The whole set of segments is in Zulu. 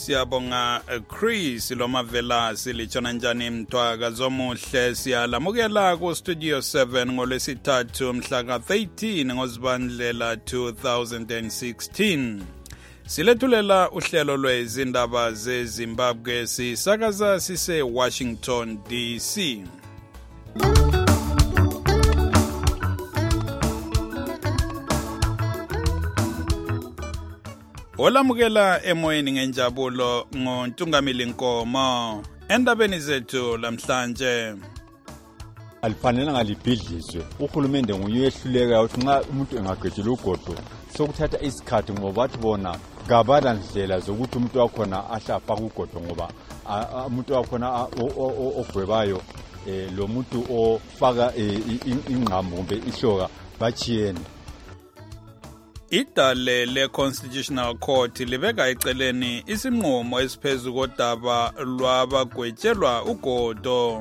siyabonga Chris Lomavela silitshona njani mthwaka zomuhle siyalamukela ku studio 7 ngolwesithathu mhla ka 13 ngozibandlela 2016 silethulela uhlelo lwezindaba zeZimbabwe sisakaza sise Washington DC. Olamukela emoyeni ngenjabulo ngoNtungamili Nkomo endabeni zethu lamhlanje. Alifanele ngalibhidlizwe uhulumende nguyehluleka ukuthi nxa umuntu engagejela ugodo sokuthatha isikhathi ngoba bathi bona gabana ndlela zokuthi umuntu wakhona ahlapha kugodo ngoba umuntu wakhona ogwebayo lo muntu ofaka ingqambo kumbe ihloka bachiyene. Idale le-Constitutional Court libeka eceleni isinqumo esiphezulu kodaba lwabagwetshelwa ugodo.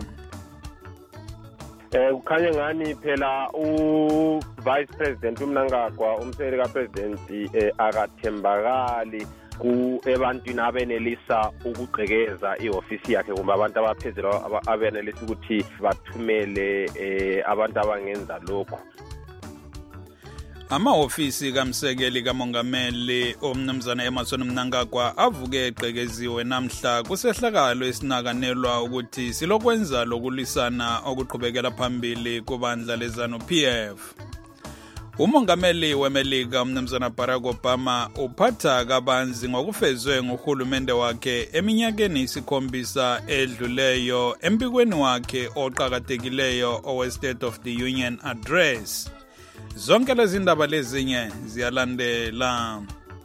Kukhanya ngani phela u-Vice President uMnangagwa umsekeli ka-President akathembakali ebantwini abenelisa ukugqekeza ihofisi yakhe kumbe abantu abaphezulu abenelisa ukuthi bathumele abantu abangenza lokho. Amahofisi kamsekeli kamongameli omnumzana Emmerson Mnangagwa avuke egqekeziwe namhla kusehlakalo esinakanelwa ukuthi silokwenza lokulisana okuqhubekela phambili kubandla leZANU-PF. Umongameli weMelika umnumzana Barack Obama uphatha kabanzi ngokufezwe nguhulumende wakhe eminyakeni 7 edluleyo empikweni wakhe oqhakathekileyo owe State of the Union Address. Zonke lezi ndaba lezinye ziyalandela.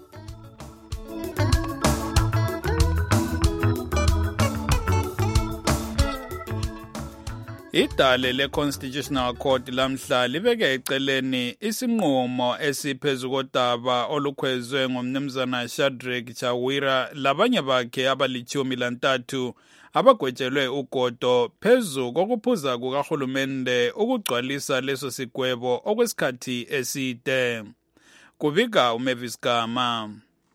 Idale le-Constitutional Court lamhla libeke eceleni isinqumo esiphezulu kodaba olukhwezwe ngomnumzana Shadrack Chawira labanye bakhe abali-13 abagwetshelwe ugodo phezu kokuphuza kukahulumende ukugcwalisa leso sigwebo okwesikhathi eside. Kubika uMavis Gama.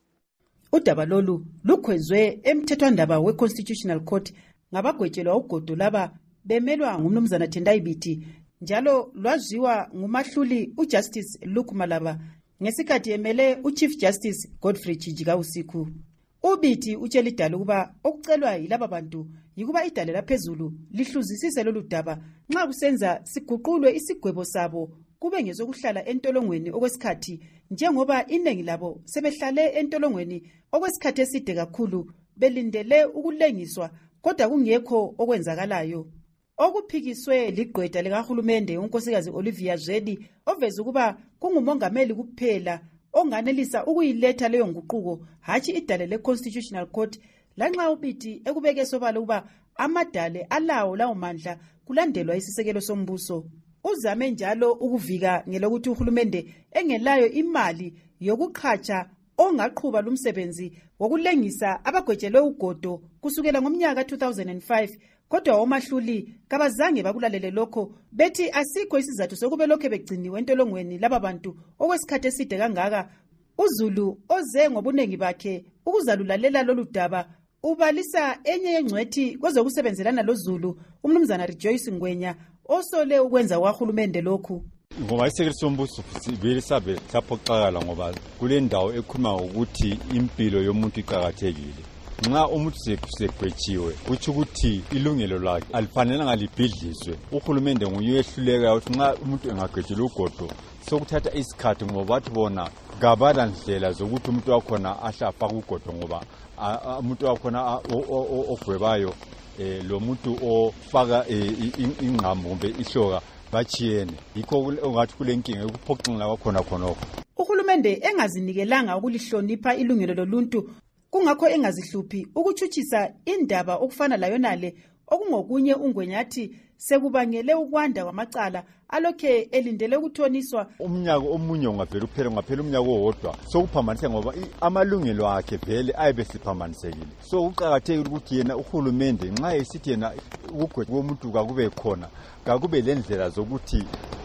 Udaba lolu lukhwezwe emthethwandaba we-Constitutional Court ngabagwetshelwa ugodo laba bemelwa ngumnumzana Tendai Biti njalo lwaziwa ngumahluli uJustice Luke Malaba ngesikhathi emele uChief Justice Godfrey Chijika Usiku. Ubiti utshela idale ukuba okucelwa yilaba bantu yikuba idale laphezulu lihluzisise lolu daba nxa kusenza siguqulwe isigwebo sabo kube ngezokuhlala entolongweni okwesikhathi njengoba inengi labo sebehlale entolongweni okwesikhathi eside kakhulu belindele ukulengiswa kodwa kungekho okwenzakalayo. Okuphikiswe ligqwetha likahulumende unkosikazi Olivia Zweli oveza ukuba kungumongameli kuphela onganelisa ukuyiletha leyo nguquko hatshi idale le-Constitutional Court lanxa ubiti ekubeke sobala ukuba amadale alawo lawo mandla kulandelwa isisekelo sombuso. Uzame njalo ukuvika ngelokuthi uhulumende engelayo imali yokuqhatsha ongaqhuba lumsebenzi wokulengisa abagwetshelwe ugodo kusukela ngomnyaka 2005 kodwa omahluli kabazange bakulalele lokho bethi asikho isizathu sokube lokho begciniwe entolongweni laba bantu okwesikhathi eside kangaka. uZulu oze ngobunengi bakhe ukuzalulalela lolu daba ubalisa enye yengcwethi kwezokusebenzelana loZulu umnumzana Rejoice Ngwenya osole ukwenza kwahulumende lokhu. Ngoba isekelo sombuso sivele sabe saphoxakala ngoba kule ndawo ekhuluma ukuthi impilo yomuntu iqhakathekile. Nxa umuntu segwetshiwe kuthi ukuthi ilungelo lakhe alifanele ngalibhidlizwe uhulumende nguyehluleka ukuthi nxa umuntu engagejela ugodo sokuthatha isikhathi ngoba bathi bona gabana ndlela zokuthi umuntu wakhona ahlapha kugodo ngoba umuntu wakhona ogwebayo lo muntu ofaka ingqambo kumbe ihloka bachiyene yikho ongathi kulenkinga ukuphoxela kwakhona khonokho. Uhulumende engazinikelanga ukulihlonipha ilungelo loluntu kungakho engazihluphi ukuchuchisa indaba okufana layonale okungokunye uNgwenyathi sekubangele ukwanda kwamacala alokhe elindele ukuthoniswa. Umnyaka omunye ungavela uphele ngaphela umnyaka owodwa sokuphambanisa ngoba amalungelo akhe vele ayibe siphambanisekile. So uqhakathekile ukuthi yena uhulumende nxa esithi yena ukugwetshwa komuntu kakube khona kakube lendlela zokuthi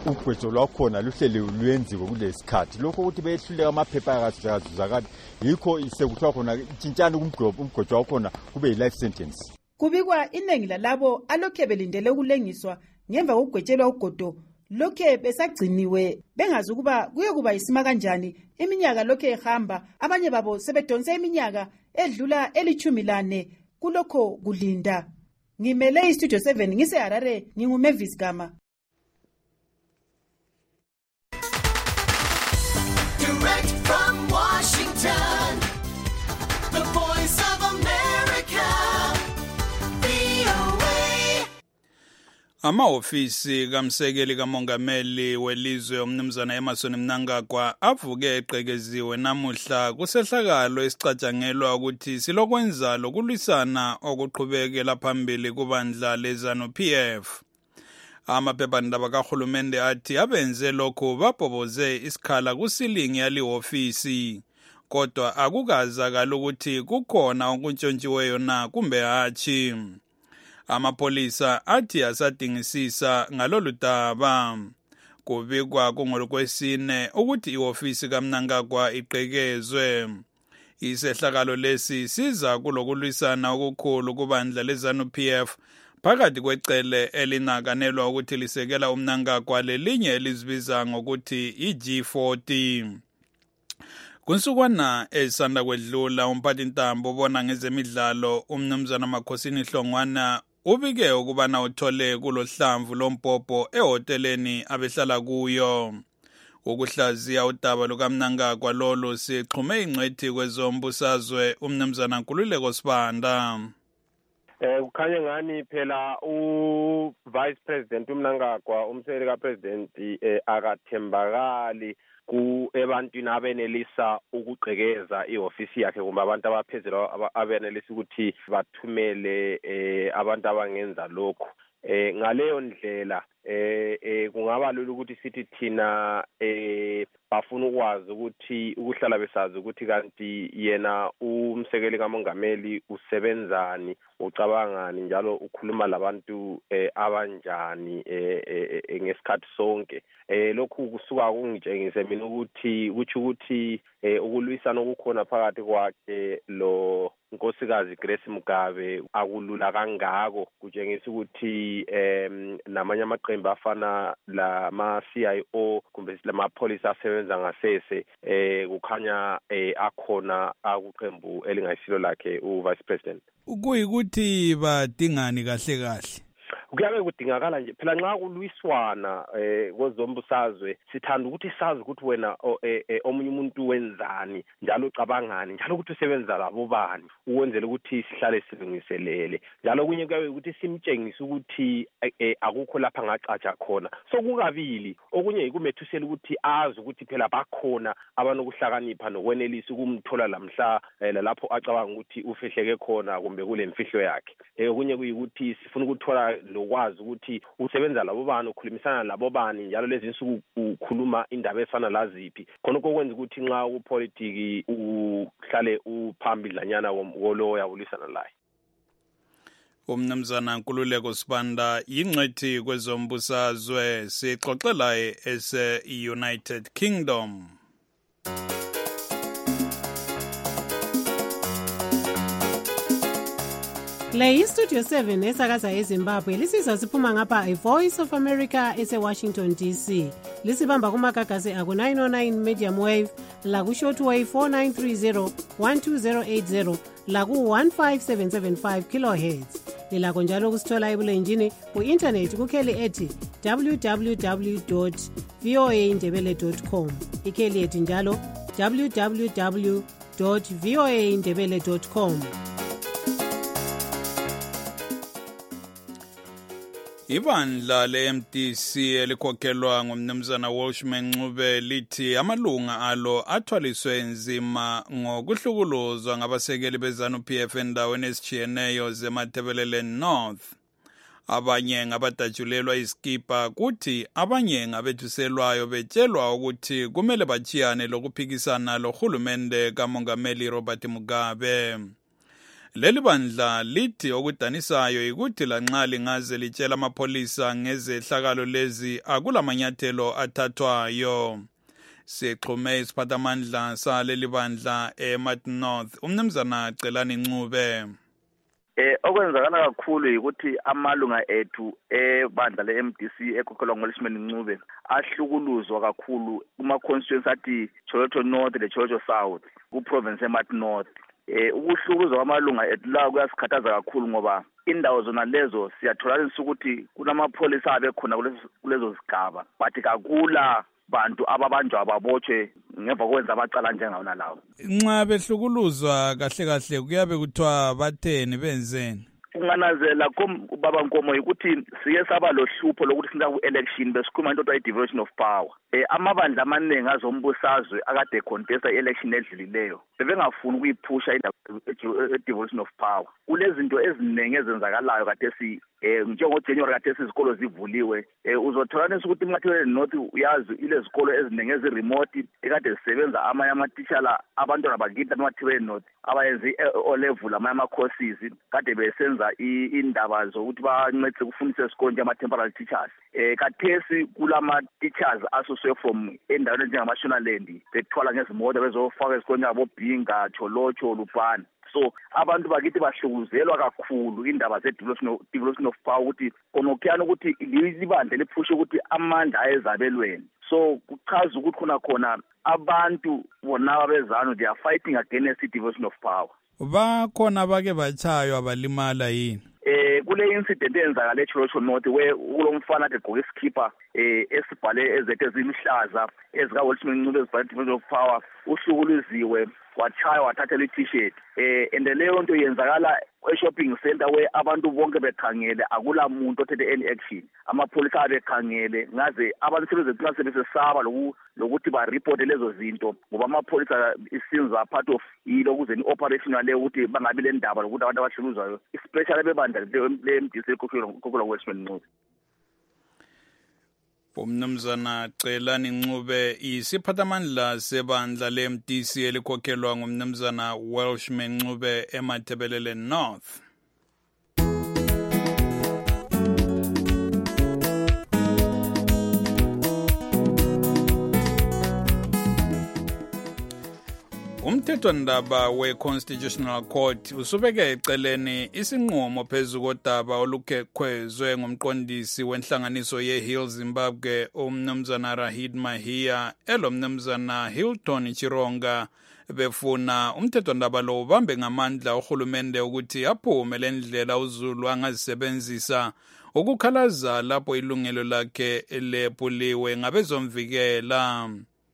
ugwejo lwakhona luhleli lwenziwe kulesikhathi lokho ukuthi behluleka amaphepha akazuzakala yikho sekuthiwa khona tshintshani umgwejo wakhona kube yi-life sentence. Kubikwa iningi lalabo alokhe belindele ukulengiswa ngemva kokugwetshelwa ugodo lokhe besagciniwe bengazi ukuba kuyokuba isima kanjani iminyaka lokhe ehamba abanye babo sebedonse iminyaka edlula 14 kulokho kulinda. Ngimele iStudio 7 ngiseHarare nginguMavis Gama. Direct from Washington, the voice of America, VOA. Amahhovisi kamsekeli kamongameli welizwe umnumzana Emmerson Mnangagwa avuke eqekeziwe namuhla kusehlakalo esicatshangelwa ukuthi silokwenza lokulwisana okuqhubekela phambili kubandla leZANU-PF. Amaphephandaba kahulumende athi abenze lokho babhoboze isikhala kusilingi yalihhovisi kodwa akukazakala ukuthi kukhona okuntshontshiweyo na kumbe hatshi. Amapolisa athi asadingisisa ngalolu daba. Kubikwa kungolwesine ukuthi ihhovisi kaMnangagwa iqekezwe. Isehlakalo lesi siza kulokulwisana okukhulu kubandla leZANU-PF phakathi kwecele elinakanelwa ukuthi lisekela uMnangagwa lelinye elizibiza ngokuthi i-G40. Kunsukwana esanda kwedlula umphathintambo obona ngezemidlalo umnumzana Makhosini Hlongwana ubike ukubana uthole kulohlamvu lompopho ehoteleni abehlala kuyo. Ukuhlaziya udaba lukaMnangagwa lolu sixhume ingcwethi kwezombusazwe umnumzana Nkululeko Sibanda. Kukhanya ngani phela u-Vice President uMnangagwa umsekeli kaPresident akathembakali ebantwini abenelisa ukugqekeza ihhovisi yakhe kumbe abantu abaphezulu abenelisa ukuthi bathumele abantu abangenza lokho. Ngaleyo ndlela kungaba lula ukuthi sithi thina bafuna ukwazi ukuthi ukuhlala besazi ukuthi kanti yena umsekeli kamongameli usebenzani ucabangani njalo ukhuluma labantu abanjani ngesikhathi sonke. Lokhu kusuka kungitshengise mina ukuthi ukuthi ukulwisana okukhona phakathi kwakhe lo Nkosikazi Grace Mugabe akulula kangako. Kutshengisa ukuthi namanye amaqembu afana la CIO kumbe lamapolisa asebenza ngasese kukhanya akhona akuqembu elingayisilo lakhe uVice President. Ukuyikuthi badingani kahle kuyabe kudingakala nje phela nxa kulwiswana kwezombusazwe sithanda ukuthi sazi ukuthi wena omunye umuntu wenzani njalo ucabangani njalo ukuthi usebenza labo bani ukwenzela ukuthi sihlale silungiselele njalo kunye kuyabe ukuthi simtshengise ukuthi akukho lapha ngacatsha khona so kukabili okunye yikumethusela ukuthi azi ukuthi phela bakhona abanokuhlakanipha nokwenelisa ukumthola lamhla lapho acabanga ukuthi ufihleke khona kumbe kule mfihlo yakhe. Okunye kuyikuthi sifuna ukuthola ukwazi ukuthi usebenza labo bani ukhulumisana labo bani njalo lezi insuku ukhuluma indaba efana laziphi khona okwenza ukuthi nxa upolitiki uhlale uphambili lanyana wolo yabulisana laye. Umnumzana Nkululeko Sibanda yingcwethi kwezombusazwe sixoxela ese-United Kingdom. Le iStudio 7 esakaza eZimbabwe lisizwa siphuma ngapha iVoice of America ese-Washington DC. Lisibamba kumagagasi aku-909 medium wave, laku-shortwave 4930 12080, laku-15775 kilohertz. Lilakho njalo kusithola ebulenjini ku-internet kukheli ethi www.voaindebele.com. Ikheli ethi njalo www.voaindebele.com. Ibandla le-MDC elikhokhelwa ngumnumzana Welshman Ncube lithi amalunga alo athwaliswe nzima ngokuhlukuluzwa ngabasekeli beZANU-PF endaweni ezitshiyeneyo zeMatabeleland North. Abanye ngabadatshulelwa iskipa kuthi abanye ngabethuselwayo betshelwa ukuthi kumele bachiyane lokuphikisana lohulumende kamongameli Robert Mugabe. Leli bandla lithi okudanisayo ukuthi lanxa lingaze litshela amapholisa ngezehlakalo lezi akulamanyathelo athathwayo. Sixhume isiphathamandla saleli bandla eMartin North, umnumzana Celani Ncube. Okwenzakala kakhulu ukuthi amalunga ethu ebandla le-MDC ekhokhelwa nguLishman Ncube ahlukuluzwa kakhulu kuma-constituency athi Choloto North le-Choloto South ku-province eMartin North. Ukuhlukuluzwa kwamalunga ethu la kuyasikhathaza kakhulu ngoba indawo zona lezo siyatholanisa ukuthi kunamapholisa abekhona kulezo zigaba but kakula bantu ababanjwa ababotshwe ngemva kwenza abacala njengawona lawo. Nxa behlukuluzwa kahle kahle kuyabe kuthiwa batheni benzeni? Unganazela baba Nkomo ukuthi siye saba lohlupho lokuthi sinza ku-election besikhuluma into othi i-devolution of power. Amabandla amaningi azombusazwe akade contesta i-election edlulileyo bebengafuni ukuyiphusha i-devolution of power. Kulezinto eziningi ezenzakalayo kade njengo-January kade izikolo zivuliwe. Uzotholanisa ukuthi eMathebeleni North uyazi ilezikolo eziningi ezi-remote ekade zisebenza amanye amatitshala abantwana bakithi eMathebeleni North abayenze i-O-level amanye ama-courses kade besenza indaba zokuthi bancedise ukufundisa esikoleni ama-temporary teachers. Kathesi kulama-teachers asuswe from endaweni njengama-Shonaland bethwala ngezimoto bezofaka esikoleni abobhinga Cholocho Lupane. So abantu bakithi bahlukuzelwa kakhulu indaba ze-devolution of power ukuthi konokhiyana ukuthi libandle liphushe ukuthi amandla ayezabelweni. So kuchaza ukuthi khona abantu bona abezano they are fighting against the-devolution of power. Bakhona bake bachaywa balimala yini? Kule incident eyenzakala eCholoto North kulomfana ade gqoke isikipha esibhale ezethe eziluhlaza ezikaWilson Ncube ezibhale devolution of power uhlukuluziwe wachaywa wathathelwa i-t-shirt. And leyo nto yenzakala e-shopping center where abantu bonke bekhangele akula muntu othethe any action. Amapholisa abekhangele ngaze abantu sebezethi sebesesaba lokuthi ba-reporte lezo zinto ngoba amapholisa isinza part of yilo ukuze ni-operational leyo ukuthi bangabi le ndaba lokuthi abantu abahlukuzwayo especially bebandla le-MDC ekhokhelwa nguLishman Ncube. Umnumzana Celani Ncube isiphathamandla sebandla le-MDC elikhokhelwa ngumnumzana Welshman Ncube eMathebelele North. Umthethwandaba we-Constitutional Court usubeke eceleni isinqumo phezu kodaba olukhethwe ngumqondisi wenhlanganiso ye-Hill Zimbabwe umnumzana Rahid Mahia elomnumzana Hilton Chironga befuna umthethwandaba lo ubambe ngamandla uhulumende ukuthi aphume lendlela uZulu angazisebenzisa ukukhalaza lapho ilungelo lakhe lephuliwe ngabezomvikela.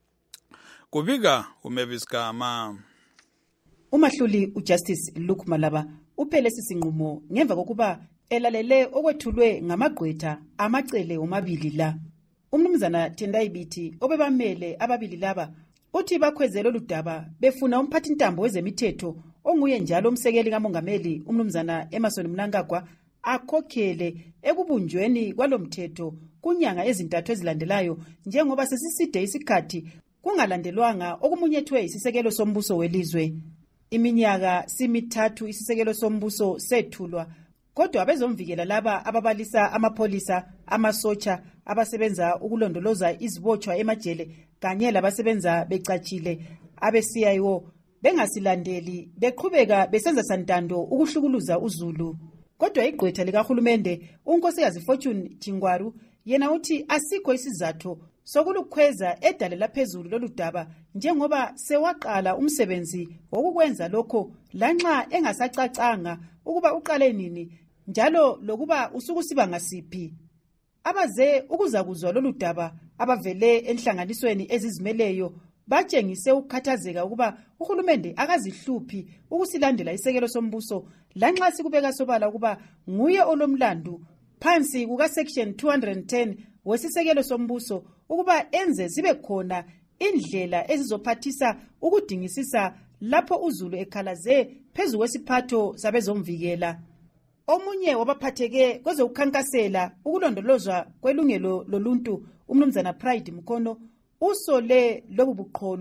Kubika uMavis Gama. Umahluli uJustice Luke Malaba uphele sisinqumo ngemva kokuba elalele okwethulwe ngamagqwetha amacele omabili la. Umnumzana Tendai Biti obebamele ababili laba uthi bakhwezelo ludaba befuna umphathintambo wezemithetho onguye njalo umsekeli kamongameli umnumzana Emerson Mnangagwa akhokhele ekubunjweni kwalomthetho kunyanga ezintathu ezilandelayo njengoba sesiside isikhathi kungalandelwanga okumunyethwe isisekelo sombuso welizwe. Iminyaka simithathu isisekelo sombuso sethulwa kodwa abezomvikela laba ababalisa amapholisa amasotsha abasebenza ukulondoloza izibotshwa emajele kanye labasebenza becatshile abe-CIO bengasilandeli beqhubeka besenza santando ukuhlukuluza uZulu. Kodwa igqwetha likahulumende unkosikazi Fortune Chingwaru yena uthi asikho isizathu sokulukhweza edalela phezulu loludaba njengoba sewaqala umsebenzi wokukwenza lokho lanxa engasacacanga ukuba uqale nini njalo lokuba usuku siba ngasiphi. Abaze ukuzakuzwa loludaba abavele enhlanganisweni ezizimeleyo batshengise ukukhathazeka ukuba uhulumende akazihluphi ukusilandela isekelo sombuso lanxa sikubeka sobala ukuba nguye olomlandu phansi kuka section 210 wesisekelo sombuso ukuba enze zibe khona indlela ezizophathisa ukudingisisa lapho uZulu ekhalaze phezu kwesiphatho sabezomvikela. Omunye wabaphatheke kwezokukhankasela ukulondolozwa kwelungelo loluntu umnumzana Pride Mkono usole lobu buqholo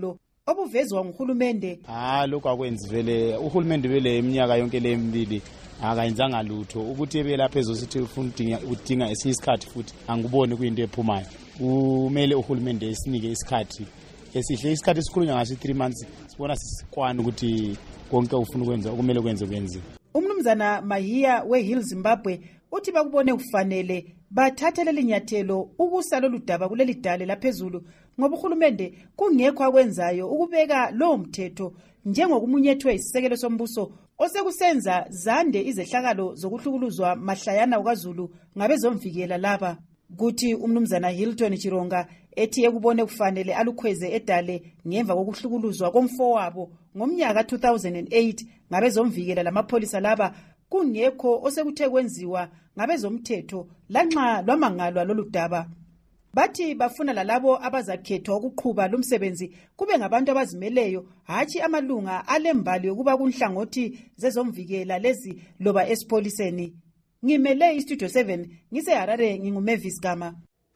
obuvezwa nguhulumende. Lokho akwenzi vele uhulumende vele iminyaka yonke le emibili akayenzanga lutho ukuthi ebelapha ezosithi ufuna udinga esinye isikhathi futhi angiboni kuyinto ephumayo. Kumele uhulumende esinike isikhathi esihle, isikhathi esikhulunywa ngaso 3 months sibona sisikwana ukuthi konke ufuna ukwenza okumele kwenze. Umnumzana Mahiya weHill Zimbabwe uthi bakubone kufanele bathathele linyathelo ukusa lolu daba kuleli dale laphezulu ngoba uhulumende kungekho akwenzayo ukubeka lo mthetho njengokumunyethwe isisekelo sombuso osekusenza zande izehlakalo zokuhlukuluzwa mahlayana kwaZulu ngabezomvikela laba. Kuthi umnumzana Hilton Chironga ethi ekubone kufanele alukhweze edale ngemva kokuhlukuluzwa komfowabo ngomnyaka 2008 ngabezomvikela lamapholisa laba kungekho osekuthe kwenziwa ngabezomthetho lanxa lwamangalwa lolu daba. Bathi bafuna lalabo abazakhethwa ukuqhuba lumsebenzi kube ngabantu abazimeleyo, hatshi amalunga alembali yokuba kunhlangothi zezomvikela lezi loba esipoliseni. Ngimele iStudio 7 ngiseHarare, nginguMavis Gama.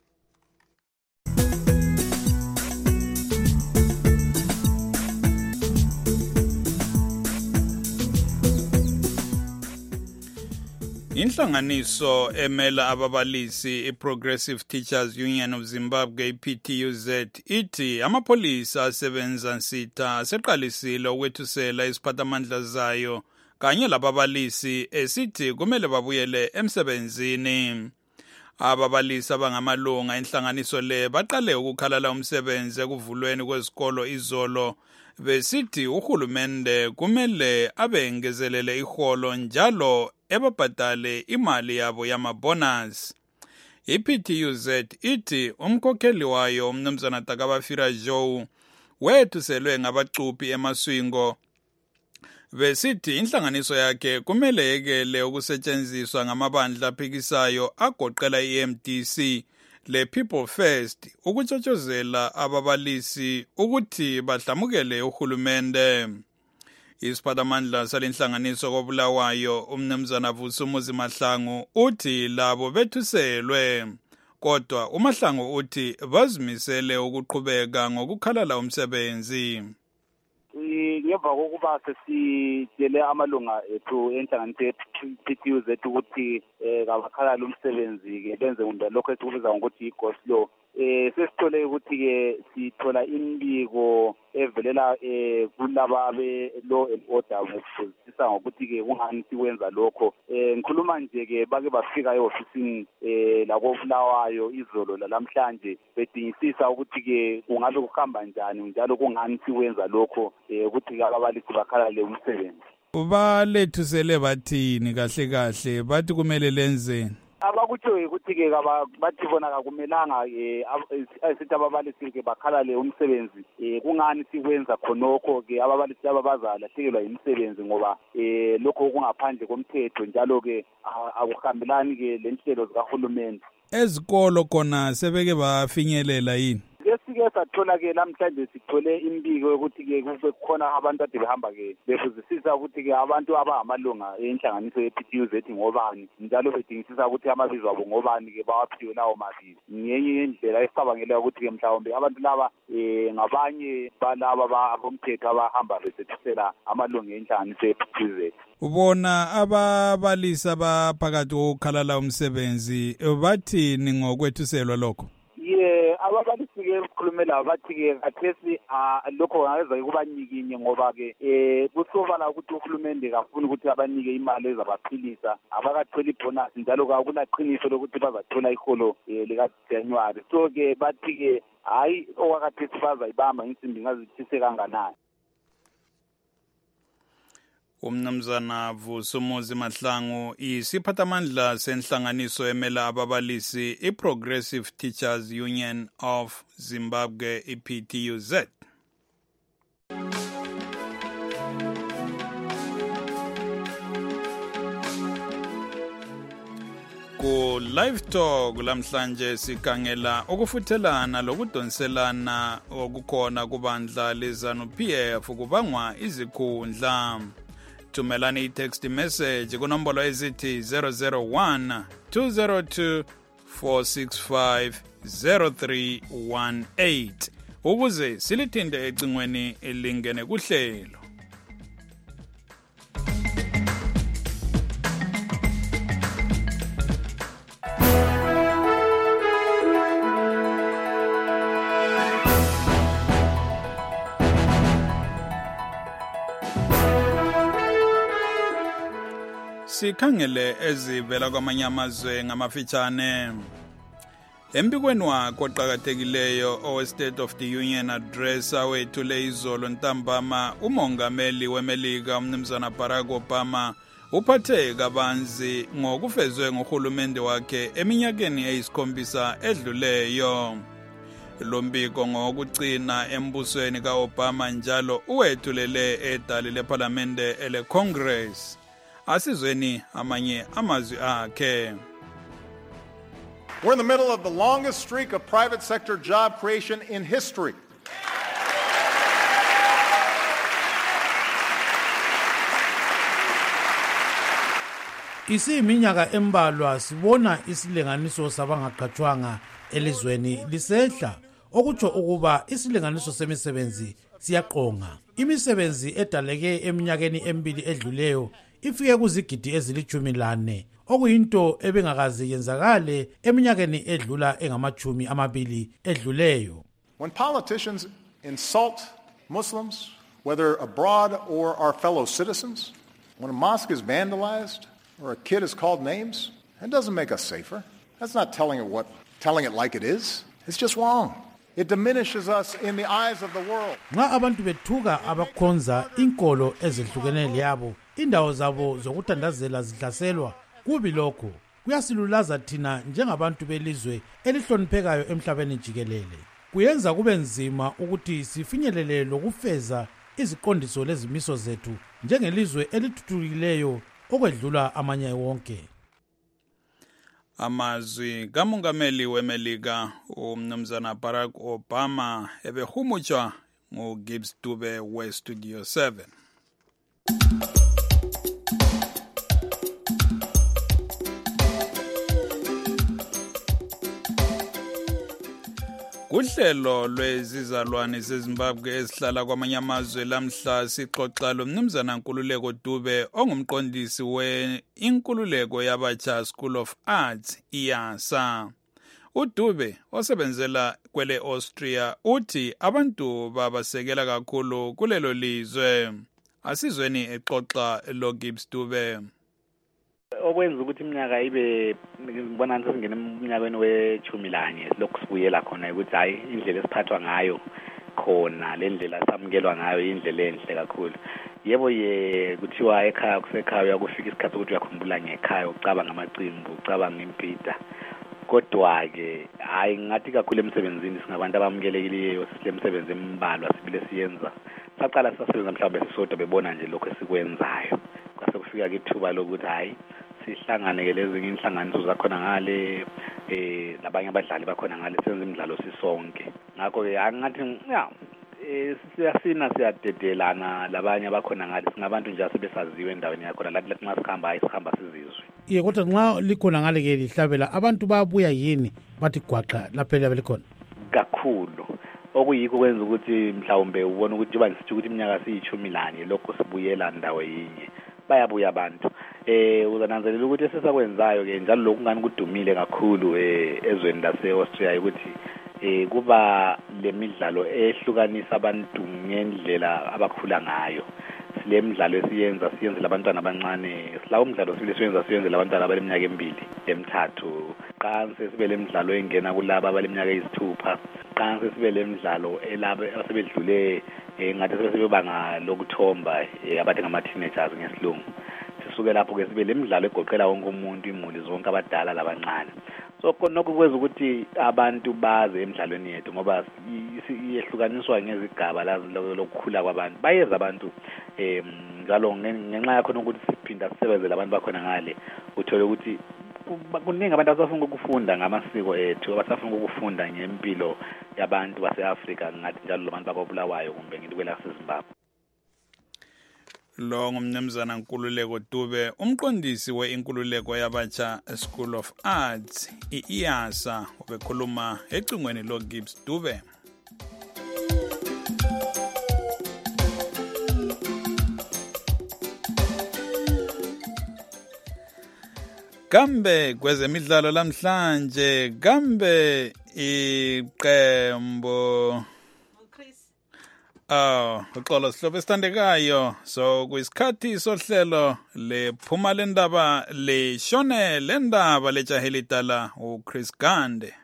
Inhlanganiso emela ababalisi iProgressive Teachers Union of Zimbabwe PTUZ ithi amapolisa asebenza nsitha aseqalisile ukwethusela isiphathamandla zayo kanye lababalisi esithi kumele babuyele emsebenzini. Ababalisi abangamalunga inhlanganiso le baqale ukukhalala umsebenzi ekuvulweni kwezikolo izolo besithi uhulumende kumele abengezelele iholo njalo ebabhadale imali yabo yamabonus. IPTUZ ithi umkhokheli wayo umnumzana Takabafira Joe wethuselwe ngabacuphi emaswingo besithi inhlanganiso yakhe kumele yekele ukusetshenziswa ngamabandla aphikisayo agoqela iMDC le People First ukutshotshozela ababalisi ukuthi bahlamukele uhulumende. Isiphathamandla salenhlanganiso koBulawayo umnumzana Vusumuzi Mahlangu uthi labo bethuselwe kodwa uMahlangu uthi bazimisele ukuqhubeka ngokukhalala umsebenzi. Ngemva kokuba sesitshele amalunga ethu enhlanganiso ye-PTUZ ukuthi kabakhalala umsebenzi-ke benze lokho esikubiza ngokuthi i-go slow. Sesithole ukuthi-ke sithola imbiko evelela kulaba be-law and order ngokuzwisisa ngokuthi-ke kungani sikwenza lokho. Ngikhuluma nje-ke bake bafika e-ofisini lakoBulawayo izolo lalamhlanje bedingisisa ukuthi-ke kungabe kuhamba njani njalo kungani sikwenza lokho ukuthi-ke ababalisi bakhalale umsebenzi. Balethusele bathini kahle kahle bathi kumele lenzeni? Abakutshoyo ukuthi-ke bathi bona kakumelanga sithi ababalisi-ke bakhalale umsebenzi kungani sikwenza khonokho-ke ababalisi abazalahlekelwa imisebenzi ngoba lokho kungaphandle komthetho njalo-ke akuhambelani-ke le nhlelo zikahulumende. Ezikolo khona sebeke bafinyelela yini? Lesike sathola-ke namhlanje sithole imbiko yokuthi-ke kube khona abantu ade behamba-ke befuzisisa ukuthi-ke abantu abangamalunga enhlanganiso ye-PTUZ ngobani njalo bedingisisa ukuthi amabizo abo ngobani-ke bawaphiwe lawo mabizo. Ngenye indlela esicabangela ukuthi-ke mhlawumbe abantu laba ngabanye balaba abomthetho abahamba besethusela amalunga enhlanganiso ye-PTUZ. Ubona ababalisi abaphakathi kokukhalala umsebenzi bathini ngokwethuselwa lokho? Ababalisi-ke ukukhulumela bathi-ke khathesi lokho ngakeza kubanyikinye ngoba-ke kusobala ukuthi uhulumende kafuni ukuthi abanike imali ezabaphilisa abakatholi ibhonasi njalo kakulaqiniso lokuthi bazathola iholo likaJanuwari. So-ke bathi-ke hayi okwakhathesi bazayibamba insimbi ngazithise kanganani. Umnumzana Vusumuzi Mahlangu isiphathamandla senhlanganiso emela ababalisi iProgressive Teachers Union of Zimbabwe iPTUZ. Ku live talk lamhlanje sikangela ukufuthelana lokudonselana okukhona kubandla leZANU-PF kubangwa izikhundla. Thumelani i-text message kunombolo ezithi 001 202 465 0318 ukuze silithinde ecingweni elingene kuhlelo. Sikhangele ezivela kwamanye amazwe ngamafitshane. Embikweni wakho oqhakathekileyo owe-State of the Union Address awethule izolo ntambama umongameli weMelika umnumzana Barack Obama uphathe kabanzi ngokufezwe nguhulumende wakhe eminyakeni eyisikhombisa edluleyo. Lo mbiko ngokugcina embusweni kaObama njalo uwethulele edali leParlamente ele-Congress. Asizweni amanye amazwi akhe. We're in the middle of the longest streak of private sector job creation in history. Isiminyaka embalwa sibona isilinganiso sabangaqhatshwanga elizweni lisehla, okutsho ukuba isilinganiso semisebenzi siyaqonga. Imisebenzi edaleke eminyakeni emibili edluleyo ifike kuzigidi ezili-14, okuyinto ebengakaze yenzakale eminyakeni edlula engama-20 edluleyo. When politicians insult Muslims, whether abroad or our fellow citizens, when a mosque is vandalized or a kid is called names, that doesn't make us safer. That's not telling it like it is. It's just wrong. It diminishes us in the eyes of the world. Nga abantu bethuka abakhonza inkolo ezihlukenele yabo, indawo zabo zokuthandazela zihlaselwa, kubi lokho kuyasilulaza thina njengabantu belizwe elihloniphekayo emhlabeni jikelele. Kuyenza kube nzima ukuthi sifinyelele lokufeza iziqondiso lezimiso zethu njengelizwe elithuthukileyo okwedlula amanye wonke. Amazwi kamongameli weMelika umnumzana Barack Obama ebehumutshwa nguGibbs Dube weStudio 7. Kuhlelo lwezizalwane zeZimbabwe ezihlala kwamanye amazwe lamhla sixoxa lo mnumzana Nkululeko Dube ongumqondisi we-Inkululeko yabatsha School of Arts IASA. uDube osebenzela kwele Austria uthi abantu babasekela kakhulu kulelo lizwe. Asizweni exoxa lo Gibbs Dube. Okwenza ukuthi iminyaka ibe ngibona ukuthi singena eminyakeni we-11 lokhu sibuyela khona ukuthi hayi indlela esiphathwa ngayo khona le ndlela samukelwa ngayo indlela enhle kakhulu. Yebo kuthiwa ekhaya kusekhaya uyakufika isikhathi ukuthi uyakhumbula ngekhaya ucabanga amacimbi ucabanga impida. Kodwa ke hayi ngathi kakhulu emsebenzini singabantu abamukelekileyo sisemsebenzi embalwa sibile siyenza. Saqala sisebenza mhlawumbe sisodwa bebona nje lokho esikwenzayo. Kwase kufika ke ithuba lokuthi hayi sihlangane ke lezi inhlanganiso zakhona ngale labanye abadlali bakhona ngale senze imidlalo sisonke. Ngakho ke angathi siyadedelana labanye abakhona ngale singabantu nje asebesaziwe endaweni yakhona lathi masikhamba isikhamba sizizwe. Kodwa nxa likhona ngale ke lihlabela abantu babuya yini bathi gwaqa lapha likhona kakhulu. Okuyikho kwenza ukuthi mhlawumbe ubone ukuthi njengoba nisithi ukuthi iminyaka siyi-11 lokho sibuyela ndawo yinye bayabuya abantu. Uzananzelela ukuthi esesakwenzayo ke njalo lokhu ngani kudumile kakhulu ezweni lase-Austria ukuthi kuba lemidlalo ehlukanisa abantu ngendlela abakhula ngayo. Sile midlalo siyenzela abantwana abancane. Silawo umdlalo siyenzela abantwana abaleminyaka 2 3. Qanse sibe lemidlalo engena kulabo abaleminyaka 6. Qanse sibe lemidlalo elabo asebedlule ngathi sebebanga lokuthomba abathi ngama-teenagers ngesilungu. Sisuke lapho ke sibe lemidlalo egoqela wonke umuntu imuli zonke abadala labancane. So nokho kwenza ukuthi abantu baze emidlalweni yethu ngoba iyehlukaniswa ngezigaba lokukhula kwabantu. Bayeza abantu njalo ngenxa yakho ukuthi siphinda sisebenzele abantu bakhona ngale uthole ukuthi kuningi abantu abasafuna ukufunda ngamasiko ethu abasafuna ukufunda ngempilo yabantu base-Afrika ngathi njalo labantu bakobulawayo kumbe ngithi kwelaseZimbabwe. Lo ngumnumzana Nkululeko Dube umqondisi we-Inkululeko yabatsha School of Arts IASA ubekhuluma ecingweni lo Gibbs Dube. kambe kwezemidlalo lamhlanje kambe iqembu uxolo sihlobo esithandekayo so kwisikhathi sohlelo lephuma lendaba leshone lendaba lejaheli dala uChris Gande.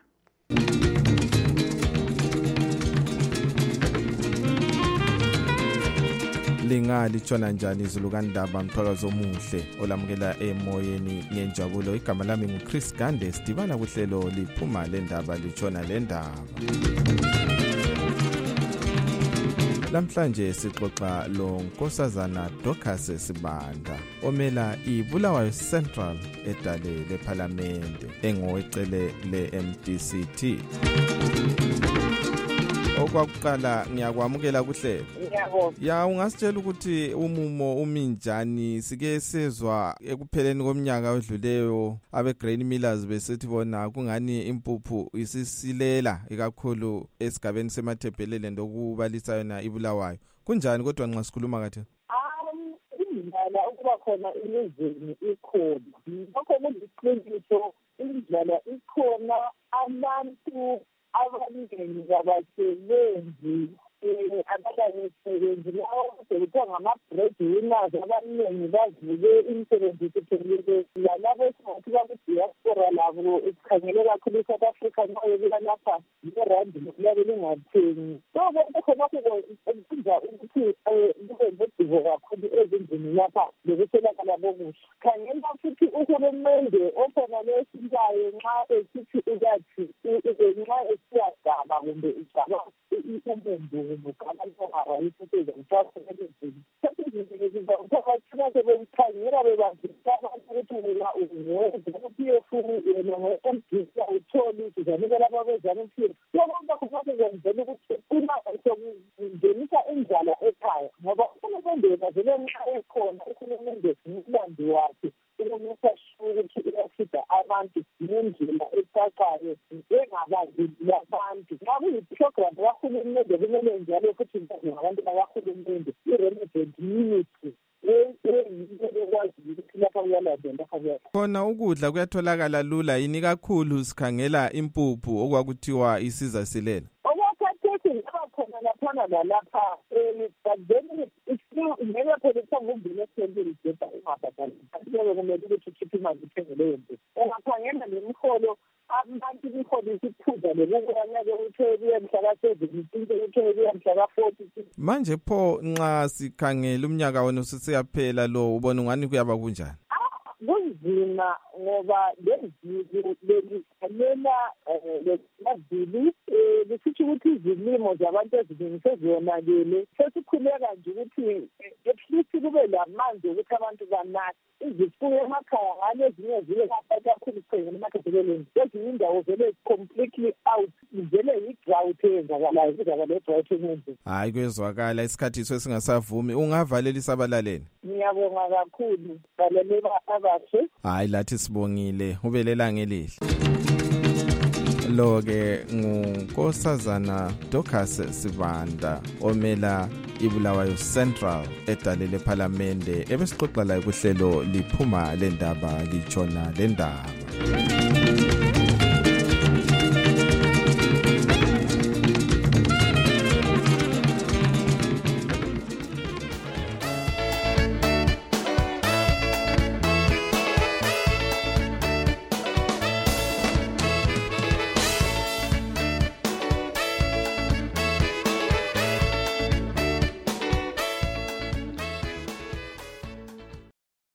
Lingali tshona njani izulu kandaba mthwakazi omuhle olamukela emoyeni ngenjabulo igama lami nguChris Gande sidibana kuhlelo liphuma lendaba litshona lendaba. Lamhlanje sixoxa lo Nkosazana Dorcas Sibanda omela iBulawayo Central edale leParliament engowecele leMDCT. Okwakuqala ngiyakwamukela kuhle. Ya ungasitshela ukuthi umumo uminjani sike sezwa ekupheleni komnyaka odluleyo abeGrain Millers besethi bona kungani impuphu isisilela ikakhulu esigabeni semathebhelele ndokubalisa yona iBulawayo. Kunjani kodwa nxa sikhuluma kathi? Indlela ukuba khona ilizweni ikhona. Lokho kuyiqiniso indlela ikhona abantu abaningi abasebenzi abakayisebenzi lawo kuthiwa ngama-breadwinners abaningi bazive imisebenzi isiphelile lalabo esingathi baku-diaspora labo sikhangele kakhulu i-South Africa nxa bebika lapha nerandi liyabe lingathengi so konke khonokho kwenza ukuthi kube nodiko kakhulu ezindlini lapha lokutholakala kokudla. Khangela futhi uhulumende okhona lesintayo nxa esithi ukathi nxa esiyagaba kumbe igaba umumbu sebengikhangela bebazisa abantu ukuthi la uthole ukuthi zanikela ababezana ukuthi yonke khonokho kwenzela ukuthi uma sokungenisa indlala ekhaya ngoba uhulumende vele nxa ekhona uhulumende umlando wakhe ukumisa ukuthi uyafida abantu ngendlela ecacayo engabanzi labantu. Ngabe iprogram kahulumende kumele njalo futhi ngabantu bakahulumende i-relevant ministry khona ukudla kuyatholakala lula yini kakhulu sikhangela impuphu okwakuthiwa isiza silela. Okwakhathesi ngaba khona laphana lalapha but then ngeke phela kusangumbini esentile ideba ingabhadali kanti-ke kumele ukuthi ukhiphe imali uthenge leyo nto. Ungakhangela nemiholo abantu imiholo isiphuza lekukanyake uthole mhlaka-7 uthole mhlaka-40. Manje pho nxa sikhangela umnyaka wona usesiyaphela lo ubona ungani kuyaba kunjani? Kunzima ngoba lezulu belikhalela lezulu lisithi ukuthi izilimo zabantu eziningi sezionakele sesikhuleka nje ukuthi ehlisi kube lamanzi ukuthi abantu banathe. Izifuyo emakhaya ngale ezinye zibe kakhulu sikhangela emakhaya ezinye indawo vele completely out vele yi-drought eyenzakalayo kuzakala i-drought eninzi. Hayi kwezwakala isikhathi esingasavumi ungavalelisa abalaleli. Ngiyabonga kakhulu balalela abahle. Hayi lathi sibongile ubelelanga elihle. Lo-ke nguNkosazana Dorcas Sibanda omela iBulawayo Central edale leParliament ebesixoxa layo kuhlelo liphuma lendaba litshona lendaba.